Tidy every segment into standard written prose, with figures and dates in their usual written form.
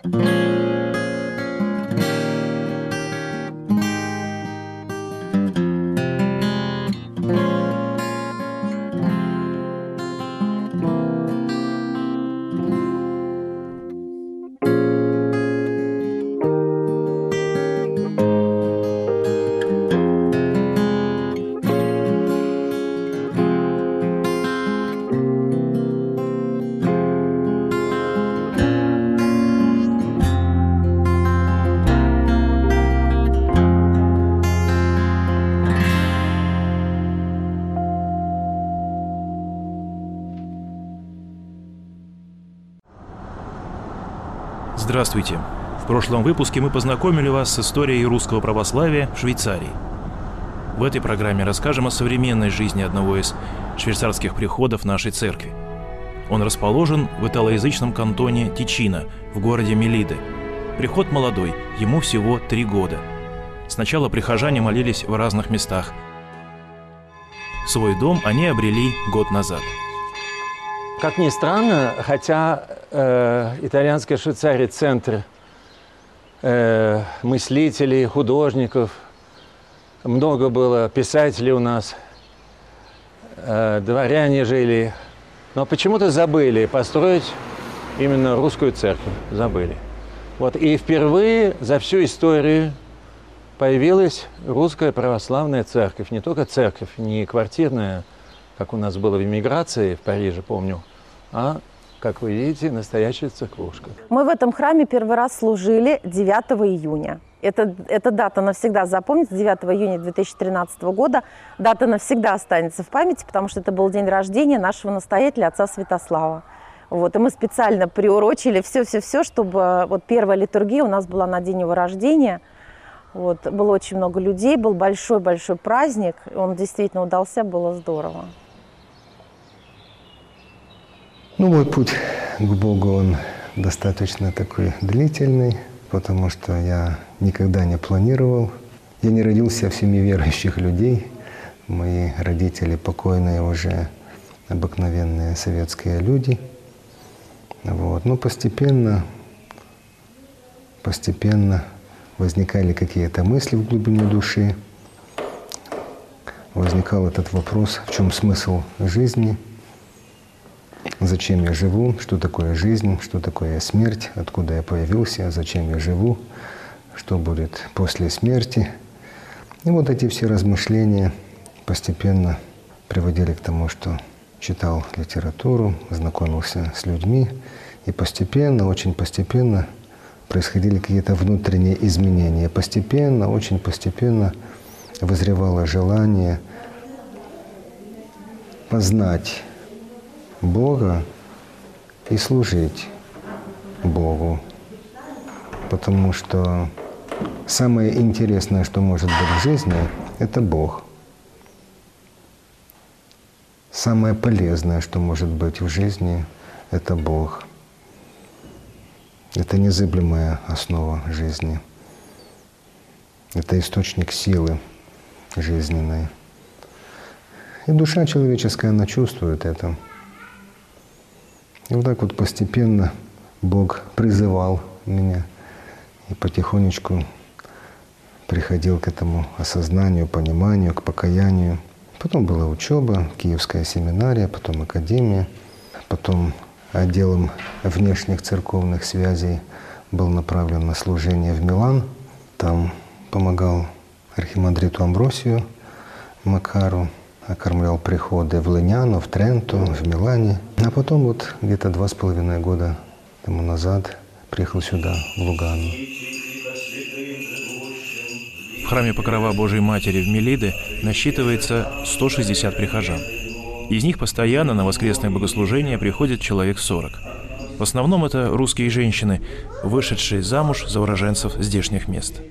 Здравствуйте! В прошлом выпуске мы познакомили вас с историей русского православия в Швейцарии. В этой программе расскажем о современной жизни одного из швейцарских приходов нашей церкви. Он расположен в италоязычном кантоне Тичино в городе Мелиде. Приход молодой, ему всего 3 года. Сначала прихожане молились в разных местах. Свой дом они обрели год назад. Как ни странно, хотя итальянская Швейцария – центр мыслителей, художников, много было писателей у нас, дворяне жили, но почему-то забыли построить именно русскую церковь, забыли. Вот, и впервые за всю историю появилась русская православная церковь, не только церковь, не квартирная, как у нас было в эмиграции в Париже, помню, а, как вы видите, настоящая церквушка. Мы в этом храме первый раз служили 9 июня. Эта дата навсегда запомнится, 9 июня 2013 года. Дата навсегда останется в памяти, потому что это был день рождения нашего настоятеля, отца Святослава. Вот, и мы специально приурочили все-все-все, чтобы вот первая литургия у нас была на день его рождения. Вот, было очень много людей, был большой-большой праздник. Он действительно удался, было здорово. Ну, мой путь к Богу, он достаточно такой длительный, потому что я никогда не планировал. Я не родился в семье верующих людей. Мои родители покойные уже обыкновенные советские люди. Вот. Но постепенно возникали какие-то мысли в глубине души. Возникал этот вопрос, в чем смысл жизни. Зачем я живу, что такое жизнь, что такое смерть, откуда я появился, зачем я живу, что будет после смерти. И вот эти все размышления постепенно приводили к тому, что читал литературу, знакомился с людьми, и постепенно, очень постепенно происходили какие-то внутренние изменения. Постепенно, очень постепенно вызревало желание познать Бога и служить Богу. Потому что самое интересное, что может быть в жизни, это Бог. Самое полезное, что может быть в жизни, это Бог. Это незыблемая основа жизни. Это источник силы жизненной. И душа человеческая, она чувствует это. И вот так вот постепенно Бог призывал меня и потихонечку приходил к этому осознанию, пониманию, к покаянию. Потом была учеба, Киевская семинария, потом академия, потом отделом внешних церковных связей был направлен на служение в Милан. Там помогал архимандриту Амвросию Макару, окормлял приходы в Линяно, в Тренто, в Милане. А потом вот где-то 2,5 года тому назад приехал сюда, в Лугану. В храме Покрова Божией Матери в Мелиде насчитывается 160 прихожан. Из них постоянно на воскресное богослужение приходит человек 40. В основном это русские женщины, вышедшие замуж за уроженцев здешних мест.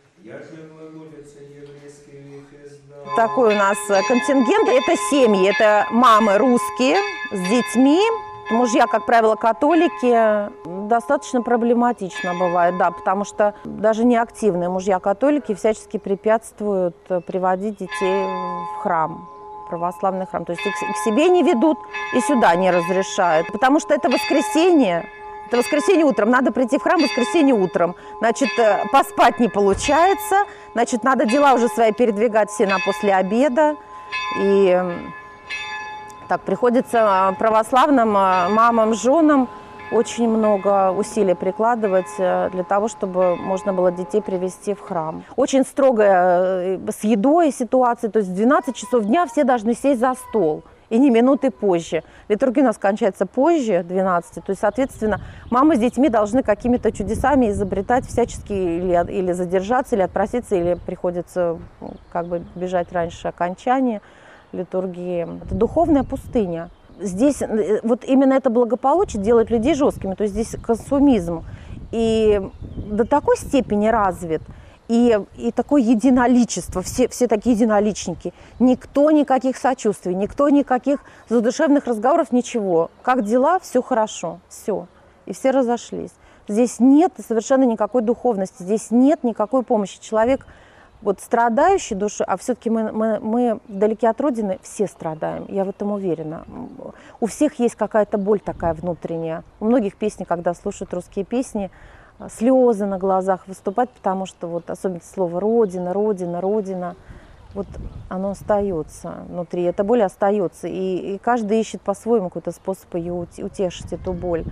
Такой у нас контингент. Это семьи, это мамы русские с детьми. Мужья, как правило, католики. Достаточно проблематично бывает, да, потому что даже неактивные мужья-католики всячески препятствуют приводить детей в храм, православный храм. То есть их к себе не ведут и сюда не разрешают. Потому что это воскресенье, Это воскресенье утром, надо прийти в храм в воскресенье утром. Значит, поспать не получается, значит, надо дела уже свои передвигать все на после обеда. И так приходится православным мамам, женам очень много усилий прикладывать для того, чтобы можно было детей привести в храм. Очень строгая с едой ситуация, то есть в 12 часов дня все должны сесть за стол. И не минуты позже. Литургия у нас кончается позже 12. То есть, соответственно, мамы с детьми должны какими-то чудесами изобретать всячески или задержаться, или отпроситься, или приходится как бы бежать раньше окончания литургии. Это духовная пустыня. Здесь вот именно это благополучие делает людей жесткими. То есть здесь консумизм. И до такой степени развит. И такое единоличество, все такие единоличники. Никто никаких сочувствий, никто никаких задушевных разговоров, ничего. Как дела, все хорошо, все. И все разошлись. Здесь нет совершенно никакой духовности, здесь нет никакой помощи. Человек вот страдающий душой, а все-таки мы вдалеке от Родины все страдаем, я в этом уверена. У всех есть какая-то боль такая внутренняя. У многих песни, когда слушают русские песни, слезы на глазах выступать, потому что вот особенно слово «родина», «родина», «родина», вот оно остается внутри, эта боль остается, и каждый ищет по-своему какой-то способ ее утешить, эту боль.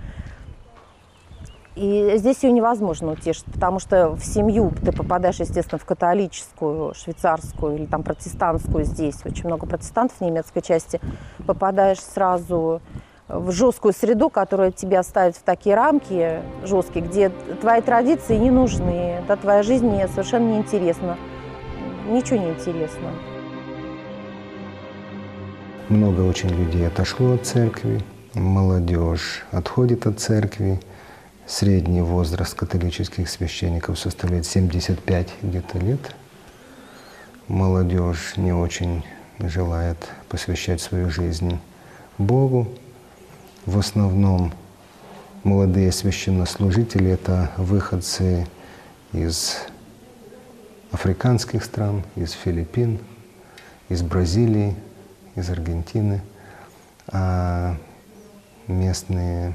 И здесь ее невозможно утешить, потому что в семью ты попадаешь, естественно, в католическую, швейцарскую или там протестантскую, здесь очень много протестантов в немецкой части, попадаешь сразу в жесткую среду, которая тебя ставит в такие рамки жесткие, где твои традиции не нужны, да, твоя жизнь мне совершенно неинтересна. Ничего не интересно. Много очень людей отошло от церкви, молодежь отходит от церкви. Средний возраст католических священников составляет 75 где-то лет. Молодежь не очень желает посвящать свою жизнь Богу. В основном молодые священнослужители – это выходцы из африканских стран, из Филиппин, из Бразилии, из Аргентины. А местные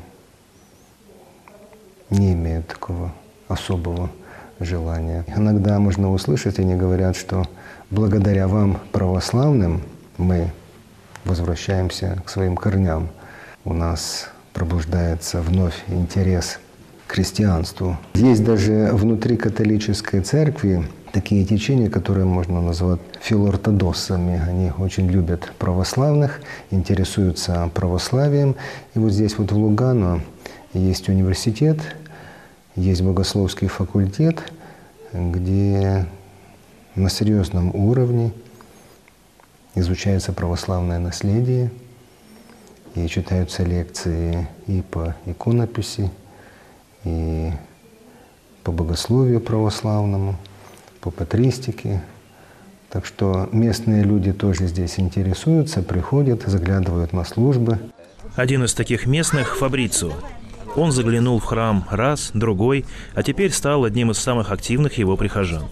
не имеют такого особого желания. Иногда можно услышать, они говорят, что благодаря вам, православным, мы возвращаемся к своим корням. У нас пробуждается вновь интерес к христианству. Есть даже внутри католической церкви такие течения, которые можно назвать филоортодоксами. Они очень любят православных, интересуются православием. И вот здесь вот в Лугано есть университет, есть богословский факультет, где на серьезном уровне изучается православное наследие, и читаются лекции и по иконописи, и по богословию православному, по патристике. Так что местные люди тоже здесь интересуются, приходят, заглядывают на службы. Один из таких местных – Фабрицио. Он заглянул в храм раз, другой, а теперь стал одним из самых активных его прихожан.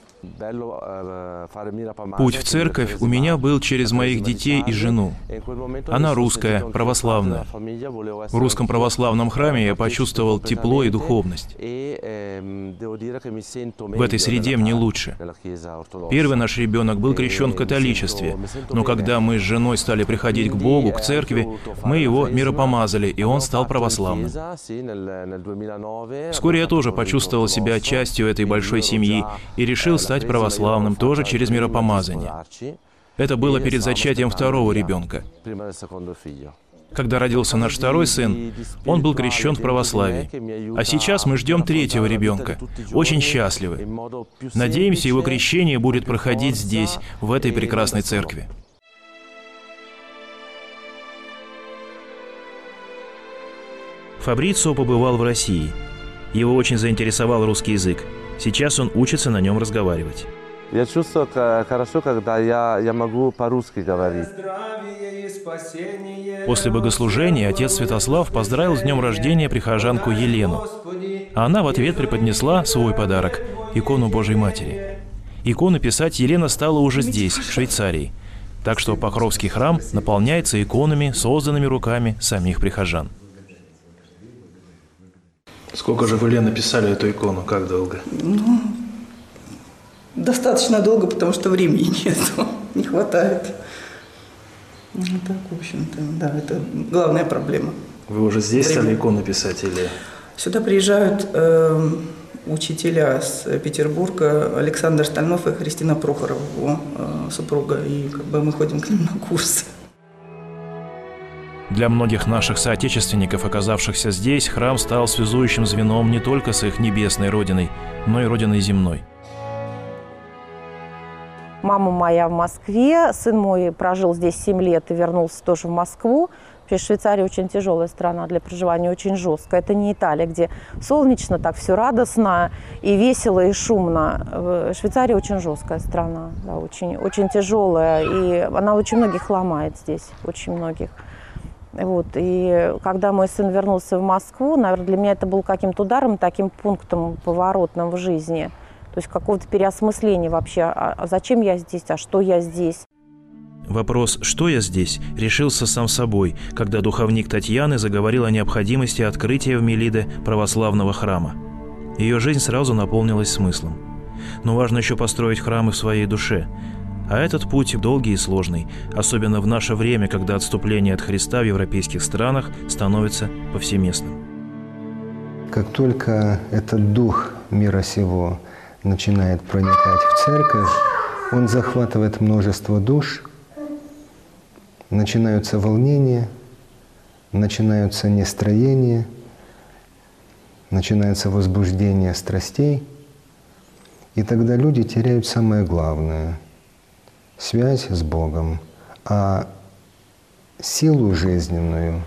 Путь в церковь у меня был через моих детей и жену. Она русская, православная. В русском православном храме я почувствовал тепло и духовность. В этой среде мне лучше. Первый наш ребенок был крещен в католичестве, но когда мы с женой стали приходить к Богу, к церкви, мы его миропомазали, и он стал православным. Вскоре я тоже почувствовал себя частью этой большой семьи и решил стать православным тоже через миропомазание. Это было перед зачатием второго ребенка. Когда родился наш второй сын, он был крещен в православии. А сейчас мы ждем третьего ребенка. Очень счастливы. Надеемся, его крещение будет проходить здесь, в этой прекрасной церкви. Фабрицио побывал в России. Его очень заинтересовал русский язык. Сейчас он учится на нем разговаривать. Я чувствую хорошо, когда я могу по-русски говорить. После богослужения отец Святослав поздравил с днем рождения прихожанку Елену. А она в ответ преподнесла свой подарок – икону Божьей Матери. Икону писать Елена стала уже здесь, в Швейцарии. Так что Покровский храм наполняется иконами, созданными руками самих прихожан. Сколько же вы, Лена, писали эту икону? Как долго? Ну, достаточно долго, потому что времени нет, не хватает. Ну, так, в общем-то, да, это главная проблема. Вы уже здесь стали икону писать или... Сюда приезжают учителя с Петербурга, Александр Стальнов и Христина Прохорова, его супруга, и как бы мы ходим к ним на курсы. Для многих наших соотечественников, оказавшихся здесь, храм стал связующим звеном не только с их небесной родиной, но и родиной земной. Мама моя в Москве, сын мой прожил здесь 7 лет и вернулся тоже в Москву. Вообще Швейцария очень тяжелая страна для проживания, очень жесткая. Это не Италия, где солнечно, так все радостно и весело, и шумно. Швейцария очень жесткая страна, да, очень, очень тяжелая, и она очень многих ломает здесь, очень многих. Вот. И когда мой сын вернулся в Москву, наверное, для меня это был каким-то ударом, таким пунктом поворотным в жизни. То есть какого-то переосмысления вообще, а зачем я здесь, а что я здесь. Вопрос «что я здесь?» решился сам собой, когда духовник Татьяны заговорил о необходимости открытия в Мелиде православного храма. Ее жизнь сразу наполнилась смыслом. Но важно еще построить храмы в своей душе. А этот путь долгий и сложный, особенно в наше время, когда отступление от Христа в европейских странах становится повсеместным. Как только этот дух мира сего начинает проникать в церковь, он захватывает множество душ, начинаются волнения, начинаются нестроения, начинается возбуждение страстей, и тогда люди теряют самое главное – связь с Богом, а силу жизненную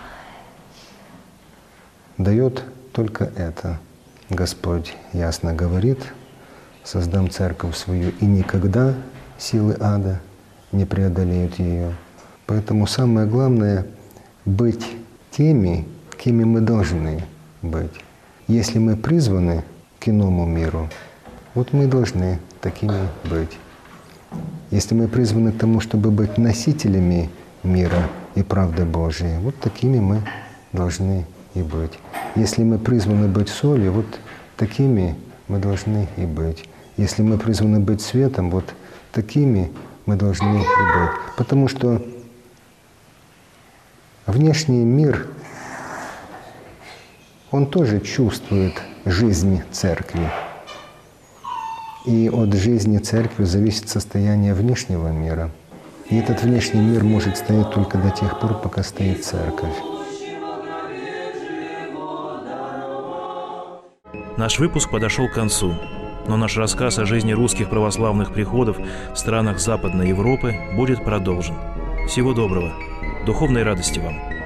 дает только это. Господь ясно говорит: «Создам церковь свою, и никогда силы ада не преодолеют ее». Поэтому самое главное – быть теми, кеми мы должны быть. Если мы призваны к иному миру, вот мы должны такими быть. Если мы призваны к тому, чтобы быть носителями мира и правды Божией, вот такими мы должны и быть. Если мы призваны быть солью, вот такими мы должны и быть. Если мы призваны быть светом, вот такими мы должны и быть. Потому что внешний мир, он тоже чувствует жизнь церкви. И от жизни церкви зависит состояние внешнего мира. И этот внешний мир может стоять только до тех пор, пока стоит церковь. Наш выпуск подошел к концу, но наш рассказ о жизни русских православных приходов в странах Западной Европы будет продолжен. Всего доброго, духовной радости вам!